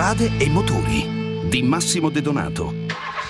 strade e motori di Massimo De Donato.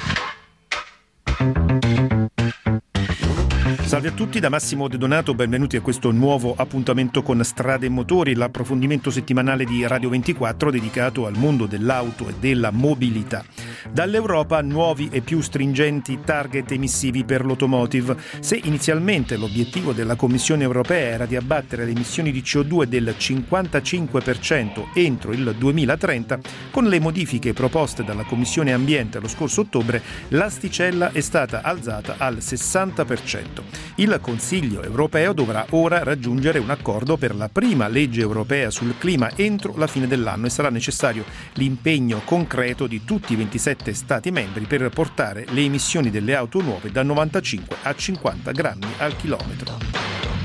Salve a tutti, da Massimo De Donato, benvenuti a questo nuovo appuntamento con Strade e Motori, l'approfondimento settimanale di Radio 24 dedicato al mondo dell'auto e della mobilità. Dall'Europa nuovi e più stringenti target emissivi per l'automotive. Se inizialmente l'obiettivo della Commissione europea era di abbattere le emissioni di CO2 del 55% entro il 2030, con le modifiche proposte dalla Commissione Ambiente lo scorso ottobre, l'asticella è stata alzata al 60%. Il Consiglio europeo dovrà ora raggiungere un accordo per la prima legge europea sul clima entro la fine dell'anno e sarà necessario l'impegno concreto di tutti i 27 Stati membri per portare le emissioni delle auto nuove da 95 a 50 grammi al chilometro.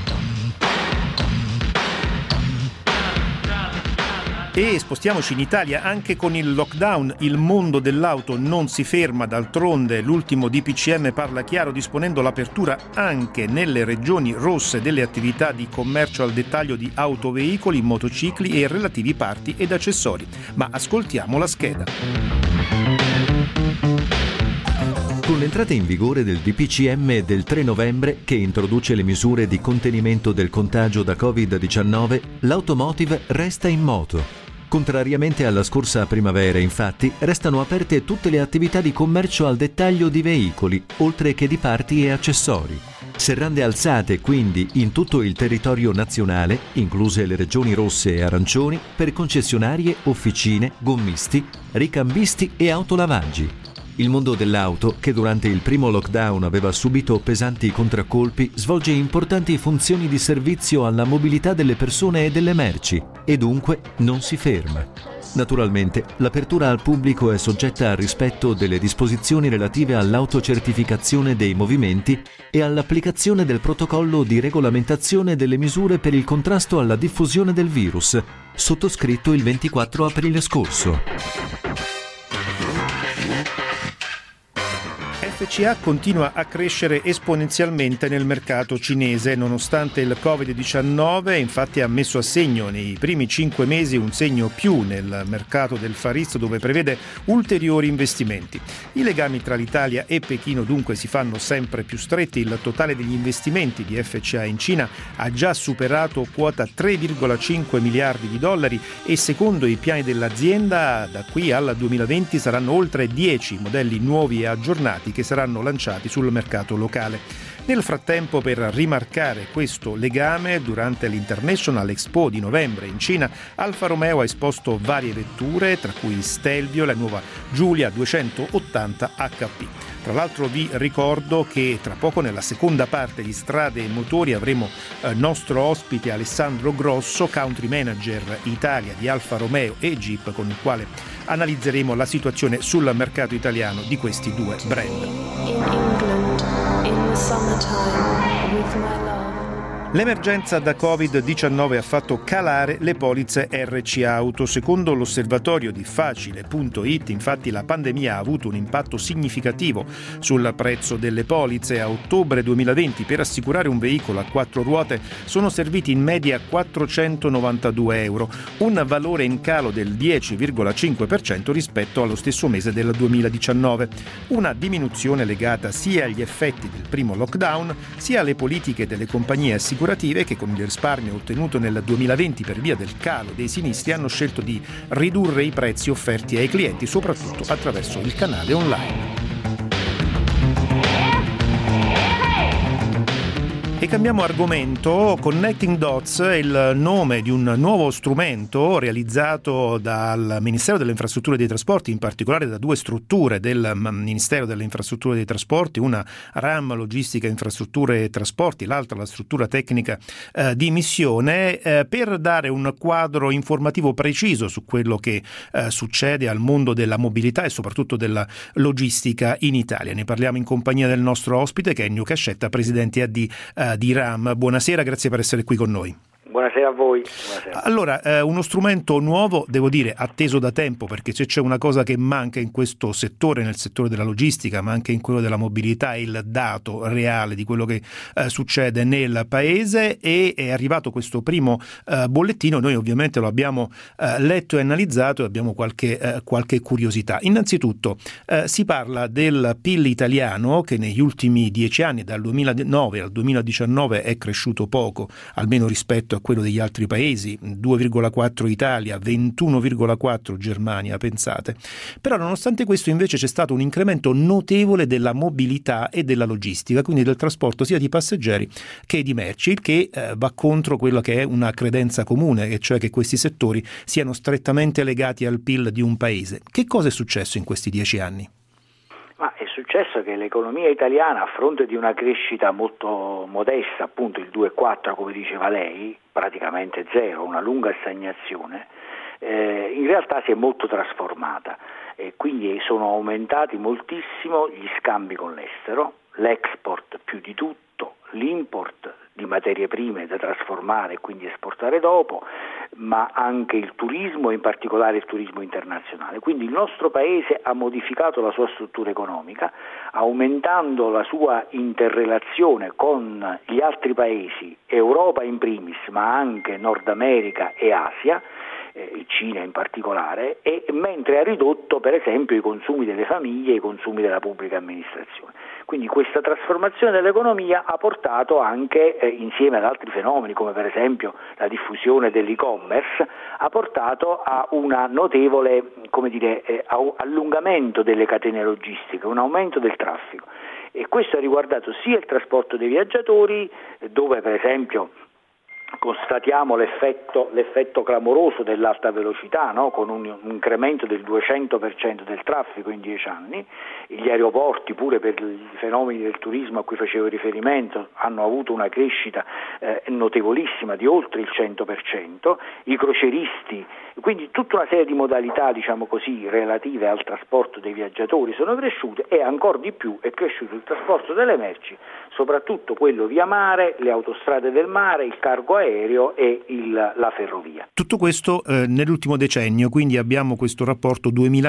E spostiamoci in Italia. Anche con il lockdown il mondo dell'auto non si ferma, d'altronde l'ultimo DPCM parla chiaro disponendo l'apertura anche nelle regioni rosse delle attività di commercio al dettaglio di autoveicoli, motocicli e relativi parti ed accessori. Ma ascoltiamo la scheda. Con l'entrata in vigore del DPCM del 3 novembre, che introduce le misure di contenimento del contagio da Covid-19, l'automotive resta in moto. Contrariamente alla scorsa primavera, infatti, restano aperte tutte le attività di commercio al dettaglio di veicoli, oltre che di parti e accessori. Serrande alzate quindi in tutto il territorio nazionale, incluse le regioni rosse e arancioni, per concessionarie, officine, gommisti, ricambisti e autolavaggi. Il mondo dell'auto, che durante il primo lockdown aveva subito pesanti contraccolpi, svolge importanti funzioni di servizio alla mobilità delle persone e delle merci e dunque non si ferma. Naturalmente, l'apertura al pubblico è soggetta al rispetto delle disposizioni relative all'autocertificazione dei movimenti e all'applicazione del protocollo di regolamentazione delle misure per il contrasto alla diffusione del virus, sottoscritto il 24 aprile scorso. FCA continua a crescere esponenzialmente nel mercato cinese nonostante il Covid-19, infatti ha messo a segno nei primi 5 mesi un segno più nel mercato del Far East, dove prevede ulteriori investimenti. I legami tra l'Italia e Pechino dunque si fanno sempre più stretti. Il totale degli investimenti di FCA in Cina ha già superato quota 3,5 miliardi di dollari e secondo i piani dell'azienda da qui al 2020 saranno oltre 10 modelli nuovi e aggiornati che saranno lanciati sul mercato locale. Nel frattempo, per rimarcare questo legame, durante l'International Expo di novembre in Cina, Alfa Romeo ha esposto varie vetture, tra cui Stelvio e la nuova Giulia 280 HP. Tra l'altro vi ricordo che tra poco nella seconda parte di Strade e Motori avremo nostro ospite Alessandro Grosso, country manager Italia di Alfa Romeo e Jeep, con il quale analizzeremo la situazione sul mercato italiano di questi due brand. L'emergenza da Covid-19 ha fatto calare le polizze RC Auto. Secondo l'osservatorio di Facile.it, infatti, la pandemia ha avuto un impatto significativo sul prezzo delle polizze. A ottobre 2020 per assicurare un veicolo a 4 ruote sono serviti in media 492 euro, un valore in calo del 10,5% rispetto allo stesso mese del 2019. Una diminuzione legata sia agli effetti del primo lockdown, sia alle politiche delle compagnie assicurative che con il risparmio ottenuto nel 2020 per via del calo dei sinistri hanno scelto di ridurre i prezzi offerti ai clienti, soprattutto attraverso il canale online. E cambiamo argomento. Connecting Dots è il nome di un nuovo strumento realizzato dal Ministero delle Infrastrutture e dei Trasporti, in particolare da due strutture del Ministero delle Infrastrutture e dei Trasporti, una RAM Logistica Infrastrutture e Trasporti, l'altra la struttura tecnica di missione, per dare un quadro informativo preciso su quello che succede al mondo della mobilità e soprattutto della logistica in Italia. Ne parliamo in compagnia del nostro ospite che è Ennio Cascetta, presidente AD di RAM. Buonasera, grazie per essere qui con noi. Buonasera a voi. Buonasera. Allora, uno strumento nuovo, devo dire, atteso da tempo, perché se c'è una cosa che manca in questo settore, nel settore della logistica, ma anche in quello della mobilità, è il dato reale di quello che succede nel paese, e è arrivato questo primo bollettino. Noi ovviamente lo abbiamo letto e analizzato e abbiamo qualche curiosità. Innanzitutto si parla del PIL italiano, che negli ultimi 10 anni, dal 2009 al 2019, è cresciuto poco, almeno rispetto a quello degli altri paesi, 2,4 Italia, 21,4 Germania, pensate. Però nonostante questo invece c'è stato un incremento notevole della mobilità e della logistica, quindi del trasporto sia di passeggeri che di merci, il che va contro quella che è una credenza comune, e cioè che questi settori siano strettamente legati al PIL di un paese. Che cosa è successo in questi 10 anni? Ma è successo che l'economia italiana, a fronte di una crescita molto modesta, appunto il 2,4 come diceva lei, praticamente zero, una lunga stagnazione, in realtà si è molto trasformata, e quindi sono aumentati moltissimo gli scambi con l'estero, l'export più di tutto, l'import di materie prime da trasformare e quindi esportare dopo, ma anche il turismo, in particolare il turismo internazionale. Quindi il nostro paese ha modificato la sua struttura economica, aumentando la sua interrelazione con gli altri paesi, Europa in primis, ma anche Nord America e Asia, Cina in particolare, e mentre ha ridotto per esempio i consumi delle famiglie e i consumi della pubblica amministrazione. Quindi questa trasformazione dell'economia ha portato anche, insieme ad altri fenomeni come per esempio la diffusione dell'e-commerce, ha portato a una notevole, allungamento delle catene logistiche, un aumento del traffico, e questo ha riguardato sia il trasporto dei viaggiatori, dove per esempio constatiamo l'effetto clamoroso dell'alta velocità, no? Con un incremento del 200% del traffico in 10 anni. Gli aeroporti, pure per i fenomeni del turismo a cui facevo riferimento, hanno avuto una crescita notevolissima di oltre il 100%, i croceristi, quindi tutta una serie di modalità, diciamo così, relative al trasporto dei viaggiatori sono cresciute, e ancora di più è cresciuto il trasporto delle merci, soprattutto quello via mare, le autostrade del mare, il cargo aereo e la ferrovia. Tutto questo nell'ultimo decennio, quindi abbiamo questo rapporto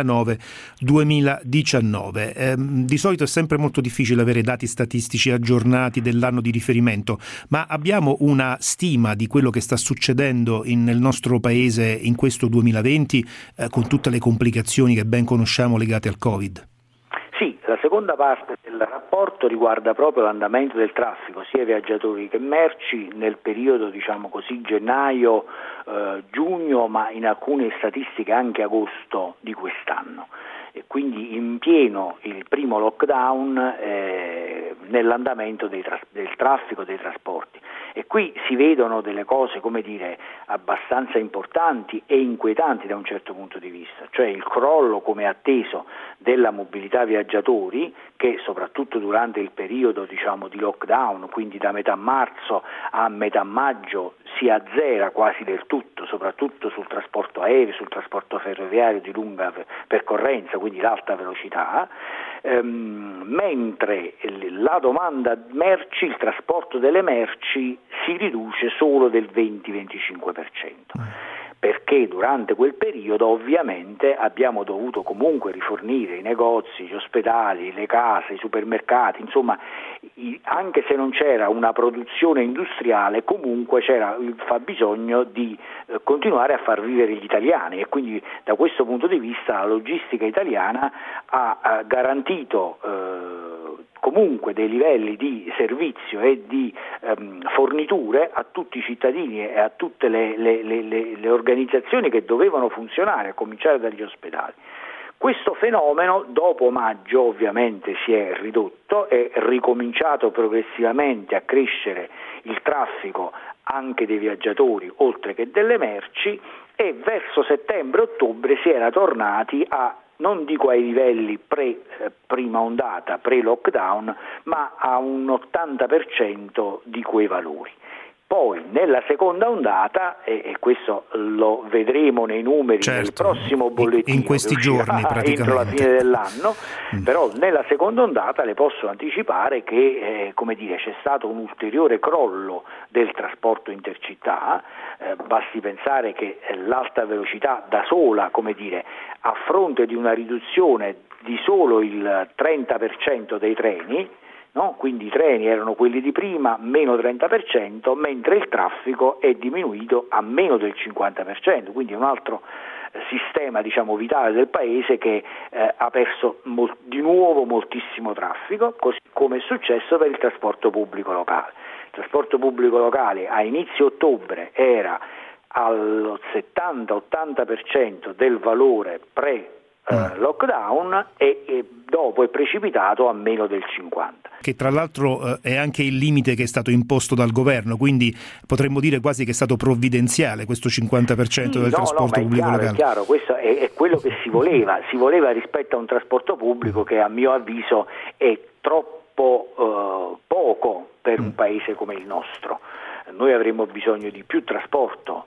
2009-2019. Di solito è sempre molto difficile avere dati statistici aggiornati dell'anno di riferimento, ma abbiamo una stima di quello che sta succedendo nel nostro paese in questo 2020, con tutte le complicazioni che ben conosciamo legate al Covid? Sì, la seconda parte del rapporto riguarda proprio l'andamento del traffico, sia viaggiatori che merci, nel periodo, diciamo così, gennaio-giugno, ma in alcune statistiche anche agosto di quest'anno. E quindi in pieno il primo lockdown nell'andamento del traffico, dei trasporti. E qui si vedono delle cose, come dire, abbastanza importanti e inquietanti da un certo punto di vista, cioè il crollo, come atteso, della mobilità viaggiatori, che soprattutto durante il periodo, diciamo, di lockdown, quindi da metà marzo a metà maggio, si azzera quasi del tutto, soprattutto sul trasporto aereo, sul trasporto ferroviario di lunga percorrenza, quindi l'alta velocità, mentre la domanda merci, il trasporto delle merci, si riduce solo del 20-25%. Perché durante quel periodo ovviamente abbiamo dovuto comunque rifornire i negozi, gli ospedali, le case, i supermercati, insomma, anche se non c'era una produzione industriale, comunque c'era il fabbisogno di continuare a far vivere gli italiani, e quindi da questo punto di vista la logistica italiana ha garantito comunque dei livelli di servizio e di forniture a tutti i cittadini e a tutte le organizzazioni che dovevano funzionare, a cominciare dagli ospedali. Questo fenomeno dopo maggio ovviamente si è ridotto, è ricominciato progressivamente a crescere il traffico anche dei viaggiatori oltre che delle merci, e verso settembre-ottobre si era tornati a, non dico ai livelli prima ondata, pre-lockdown, ma a un 80% di quei valori. Poi nella seconda ondata, e questo lo vedremo nei numeri nel prossimo bollettino, in questi giorni praticamente, entro la fine dell'anno, però nella seconda ondata le posso anticipare che c'è stato un ulteriore crollo del trasporto intercittà. Basti pensare che l'alta velocità da sola, a fronte di una riduzione di solo il 30% dei treni, no? Quindi i treni erano quelli di prima, meno 30%, mentre il traffico è diminuito a meno del 50%, quindi è un altro sistema vitale del paese che ha perso di nuovo moltissimo traffico, così come è successo per il trasporto pubblico locale. Il trasporto pubblico locale a inizio ottobre era allo 70-80% del valore lockdown e dopo è precipitato a meno del 50%. Che tra l'altro è anche il limite che è stato imposto dal governo, quindi potremmo dire quasi che è stato provvidenziale questo 50% del trasporto pubblico locale. È chiaro, questo è quello che si voleva rispetto a un trasporto pubblico che a mio avviso è troppo poco per un paese come il nostro. Noi avremmo bisogno di più trasporto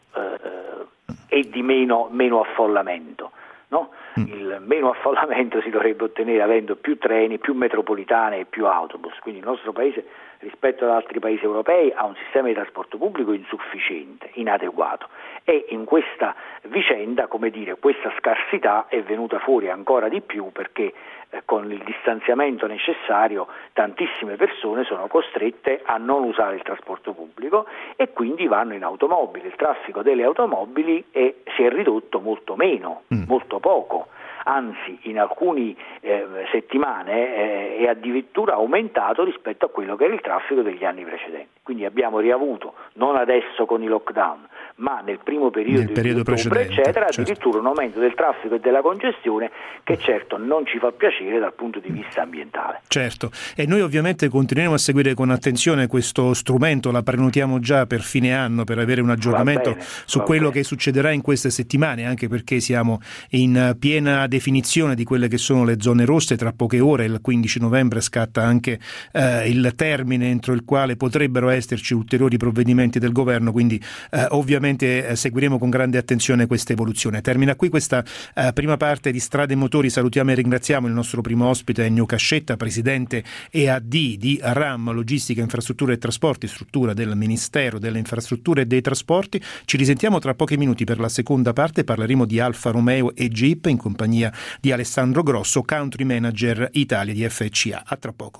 e di meno affollamento. No? Il meno affollamento si dovrebbe ottenere avendo più treni, più metropolitane e più autobus, quindi il nostro paese rispetto ad altri paesi europei ha un sistema di trasporto pubblico insufficiente, inadeguato, e in questa vicenda, questa scarsità è venuta fuori ancora di più perché con il distanziamento necessario tantissime persone sono costrette a non usare il trasporto pubblico e quindi vanno in automobile. Il traffico delle automobili si è ridotto molto meno, molto poco, anzi in alcune settimane è addirittura aumentato rispetto a quello che era il traffico degli anni precedenti. Quindi abbiamo riavuto, non adesso con i lockdown, ma nel primo periodo di ottobre, eccetera, addirittura un aumento del traffico e della congestione che certo non ci fa piacere dal punto di vista ambientale. Certo, e noi ovviamente continueremo a seguire con attenzione questo strumento, la prenotiamo già per fine anno per avere un aggiornamento su quello che succederà in queste settimane, anche perché siamo in piena definizione di quelle che sono le zone rosse. Tra poche ore, il 15 novembre, scatta anche il termine entro il quale potrebbero esserci ulteriori provvedimenti del governo, quindi ovviamente seguiremo con grande attenzione questa evoluzione. Termina qui questa prima parte di Strade e Motori. Salutiamo e ringraziamo il nostro primo ospite, Ennio Cascetta, presidente EAD di RAM, Logistica, Infrastrutture e Trasporti, struttura del Ministero delle Infrastrutture e dei Trasporti. Ci risentiamo tra pochi minuti per la seconda parte. Parleremo di Alfa Romeo e Jeep in compagnia di Alessandro Grosso, Country Manager Italia di FCA. A tra poco.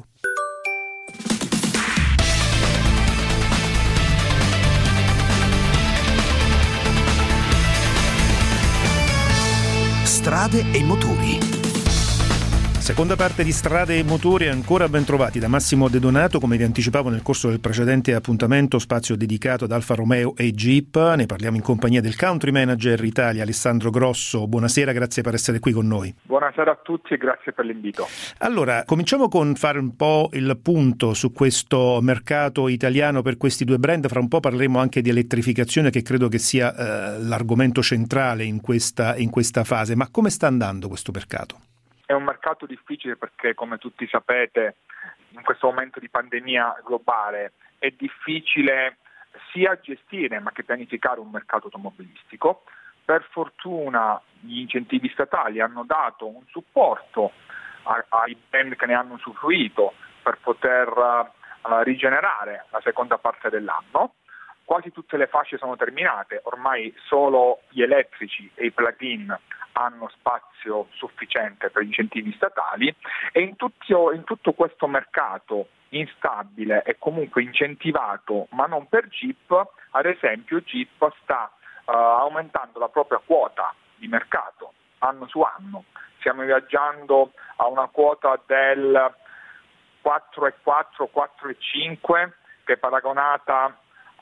Strade e Motori. Seconda parte di Strade e Motori, ancora ben trovati da Massimo De Donato. Come vi anticipavo nel corso del precedente appuntamento, spazio dedicato ad Alfa Romeo e Jeep. Ne parliamo in compagnia del Country Manager Italia, Alessandro Grosso. Buonasera, grazie per essere qui con noi. Buonasera a tutti e grazie per l'invito. Allora, cominciamo con fare un po' il punto su questo mercato italiano per questi due brand. Fra un po' parleremo anche di elettrificazione, che credo che sia l'argomento centrale in questa fase. Ma come sta andando questo mercato? È un mercato difficile perché, come tutti sapete, in questo momento di pandemia globale è difficile sia gestire ma che pianificare un mercato automobilistico. Per fortuna gli incentivi statali hanno dato un supporto ai brand che ne hanno usufruito per poter rigenerare la seconda parte dell'anno. Quasi tutte le fasce sono terminate, ormai solo gli elettrici e i plug-in hanno spazio sufficiente per gli incentivi statali e in tutto questo mercato instabile e comunque incentivato, ma non per Jeep, ad esempio Jeep sta aumentando la propria quota di mercato anno su anno. Stiamo viaggiando a una quota del 4,4, 4,5 che è paragonata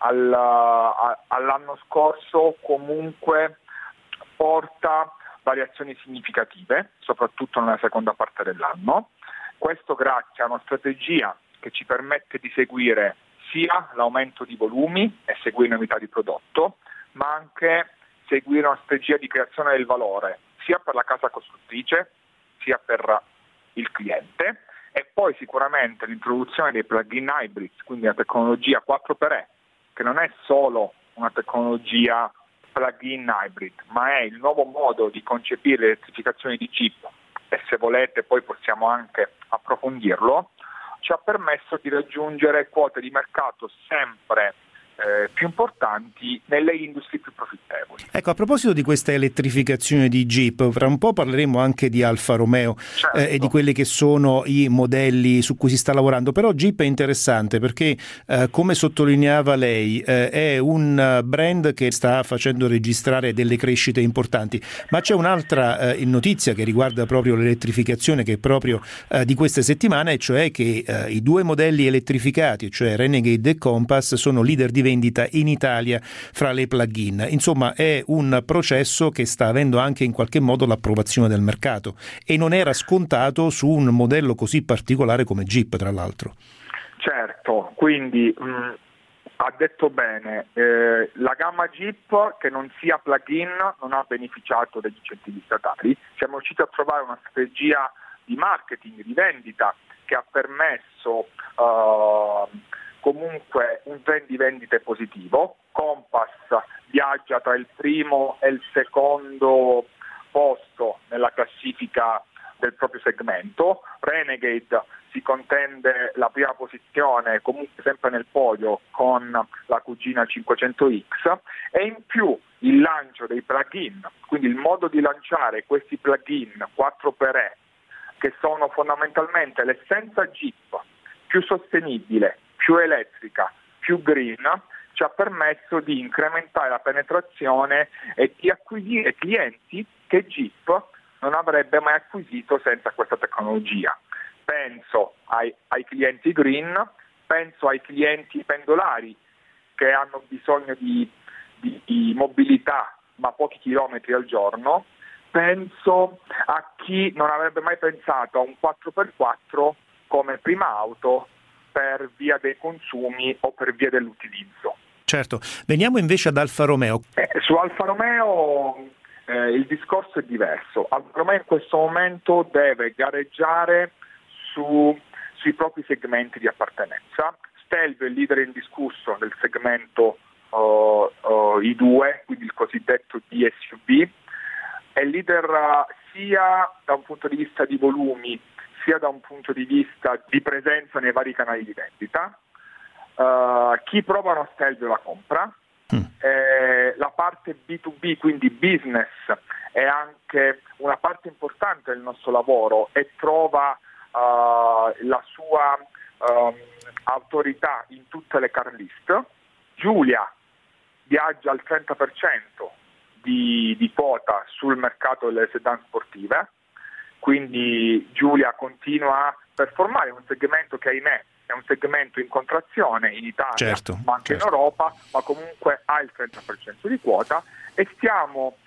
all'anno scorso, comunque porta variazioni significative, soprattutto nella seconda parte dell'anno. Questo grazie a una strategia che ci permette di seguire sia l'aumento di volumi e seguire novità di prodotto, ma anche seguire una strategia di creazione del valore, sia per la casa costruttrice, sia per il cliente, e poi sicuramente l'introduzione dei plug-in hybrids, quindi la tecnologia 4xe, che non è solo una tecnologia plug-in hybrid, ma è il nuovo modo di concepire l'elettrificazione di Jeep, e se volete poi possiamo anche approfondirlo, ci ha permesso di raggiungere quote di mercato sempre più importanti nelle industrie più profittevoli. Ecco, a proposito di questa elettrificazione di Jeep, fra un po' parleremo anche di Alfa Romeo, certo, e di quelli che sono i modelli su cui si sta lavorando, però Jeep è interessante perché, come sottolineava lei, è un brand che sta facendo registrare delle crescite importanti, ma c'è un'altra notizia che riguarda proprio l'elettrificazione, che è proprio di queste settimane, e cioè che i due modelli elettrificati, cioè Renegade e Compass, sono leader di vendita in Italia fra le plug-in. Insomma, è un processo che sta avendo anche in qualche modo l'approvazione del mercato, e non era scontato su un modello così particolare come Jeep, tra l'altro. Certo, quindi ha detto bene, la gamma Jeep che non sia plug-in non ha beneficiato degli incentivi statali. Siamo riusciti a trovare una strategia di marketing, di vendita, che ha permesso comunque un trend di vendite positivo. Compass viaggia tra il primo e il secondo posto nella classifica del proprio segmento. Renegade si contende la prima posizione, comunque sempre nel podio, con la cugina 500X, e in più il lancio dei plug-in, quindi il modo di lanciare questi plug-in 4xe, che sono fondamentalmente l'essenza Jeep, più sostenibile, più elettrica, più green, ci ha permesso di incrementare la penetrazione e di acquisire clienti che Jeep non avrebbe mai acquisito senza questa tecnologia. Penso ai clienti green, penso ai clienti pendolari che hanno bisogno di mobilità ma pochi chilometri al giorno, penso a chi non avrebbe mai pensato a un 4x4 come prima auto per via dei consumi o per via dell'utilizzo. Certo, veniamo invece ad Alfa Romeo. Su Alfa Romeo il discorso è diverso. Alfa Romeo in questo momento deve gareggiare sui propri segmenti di appartenenza. Stelvio è il leader indiscusso del segmento I2, quindi il cosiddetto DSUV, è leader sia da un punto di vista di volumi, sia da un punto di vista di presenza nei vari canali di vendita. Chi prova uno Stelvio la compra. La parte B2B, quindi business, è anche una parte importante del nostro lavoro e trova la sua autorità in tutte le car list. Giulia viaggia al 30% di quota sul mercato delle sedan sportive, quindi Giulia continua a performare un segmento che, ahimè, è un segmento in contrazione in Italia, certo, ma anche certo. in Europa, ma comunque ha il 30% di quota, e stiamo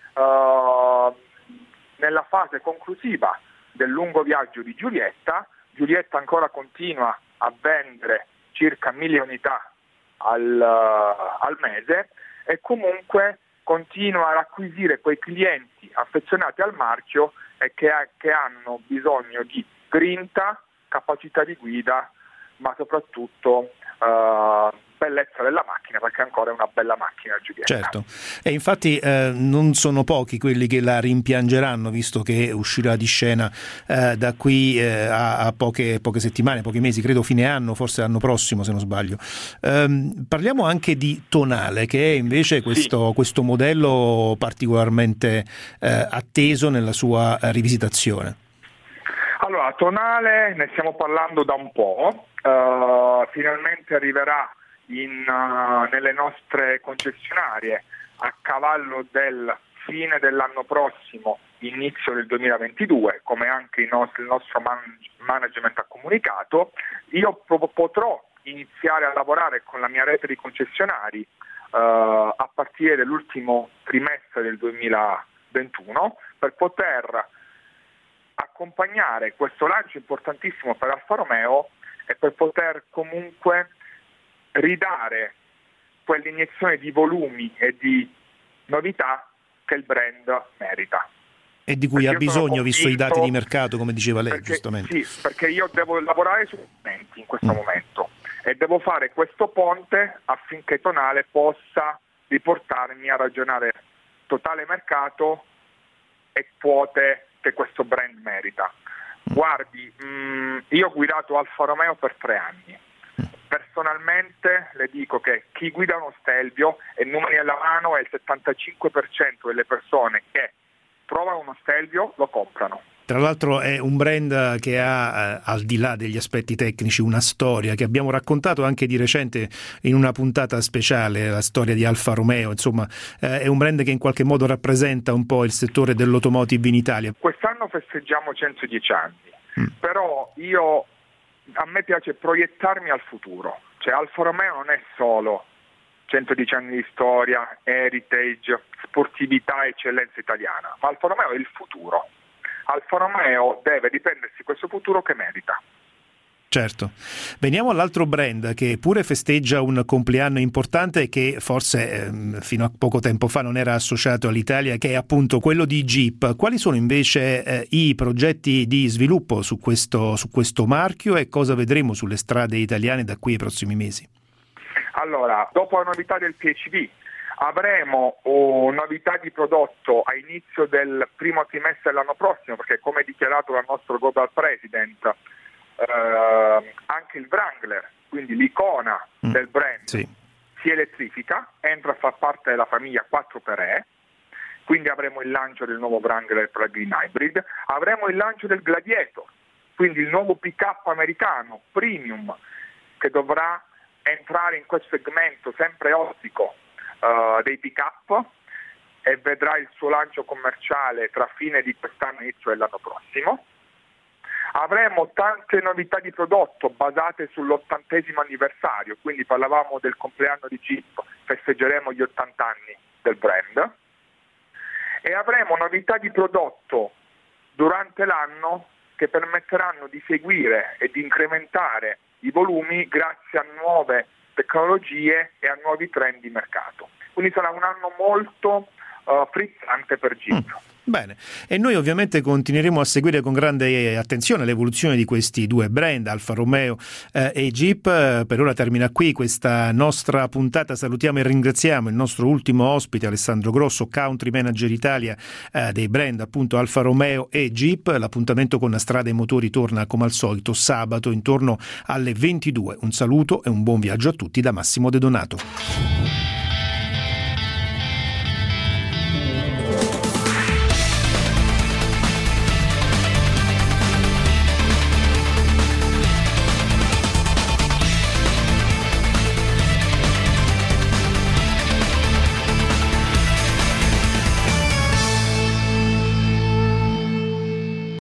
nella fase conclusiva del lungo viaggio di Giulietta. Giulietta ancora continua a vendere circa 1.000 unità al mese, e comunque continua ad acquisire quei clienti affezionati al marchio e che hanno bisogno di grinta, capacità di guida, ma soprattutto bellezza della macchina, perché ancora è una bella macchina Giulietta. Certo, e infatti non sono pochi quelli che la rimpiangeranno, visto che uscirà di scena da qui a poche settimane, pochi mesi, credo fine anno, forse l'anno prossimo se non sbaglio. Parliamo anche di Tonale, che è invece questo modello particolarmente atteso nella sua rivisitazione. Allora, Tonale ne stiamo parlando da un po', finalmente arriverà nelle nostre concessionarie a cavallo del fine dell'anno prossimo, inizio del 2022, come anche il nostro management ha comunicato. Io potrò iniziare a lavorare con la mia rete di concessionari a partire dall'ultimo trimestre del 2021 per poter accompagnare questo lancio importantissimo per Alfa Romeo e per poter comunque ridare quell'iniezione di volumi e di novità che il brand merita. E di cui ha bisogno, visto i dati di mercato, come diceva lei, giustamente. Sì, perché io devo lavorare su momenti in questo momento. e devo fare questo ponte affinché Tonale possa riportarmi a ragionare totale mercato e quote che questo brand merita. Guardi, io ho guidato Alfa Romeo per 3 anni. Personalmente le dico che chi guida uno Stelvio, e numeri alla mano, è il 75% delle persone che trovano uno Stelvio lo comprano. Tra l'altro è un brand che ha, al di là degli aspetti tecnici, una storia che abbiamo raccontato anche di recente in una puntata speciale, la storia di Alfa Romeo. Insomma, è un brand che in qualche modo rappresenta un po' il settore dell'automotive in Italia. Quest'anno festeggiamo 110 anni, però a me piace proiettarmi al futuro. Cioè Alfa Romeo non è solo 110 anni di storia, heritage, sportività, eccellenza italiana, ma Alfa Romeo è il futuro. Alfa Romeo deve riprendersi questo futuro che merita. Certo. Veniamo all'altro brand che pure festeggia un compleanno importante e che forse fino a poco tempo fa non era associato all'Italia, che è appunto quello di Jeep. Quali sono invece i progetti di sviluppo su questo marchio e cosa vedremo sulle strade italiane da qui ai prossimi mesi? Allora, dopo la novità del PHEV, avremo novità di prodotto a inizio del primo trimestre dell'anno prossimo, perché come dichiarato dal nostro Global President, anche il Wrangler, quindi l'icona del brand, si elettrifica, entra a far parte della famiglia 4xe, quindi avremo il lancio del nuovo Wrangler plug-in hybrid, avremo il lancio del Gladiator, quindi il nuovo pick-up americano premium che dovrà entrare in questo segmento sempre ottico dei pick-up e vedrà il suo lancio commerciale tra fine di quest'anno e inizio dell'anno prossimo. Avremo tante novità di prodotto basate sull'80° anniversario, quindi parlavamo del compleanno di Jeep, festeggeremo gli 80 anni del brand, e avremo novità di prodotto durante l'anno che permetteranno di seguire e di incrementare i volumi grazie a nuove tecnologie e a nuovi trend di mercato. Quindi sarà un anno molto frizzante per Jeep. Bene, e noi ovviamente continueremo a seguire con grande attenzione l'evoluzione di questi due brand, Alfa Romeo e Jeep. Per ora termina qui questa nostra puntata. Salutiamo e ringraziamo il nostro ultimo ospite, Alessandro Grosso, Country Manager Italia dei brand appunto Alfa Romeo e Jeep. L'appuntamento con Strada e Motori torna come al solito sabato intorno alle 22. Un saluto e un buon viaggio a tutti da Massimo De Donato.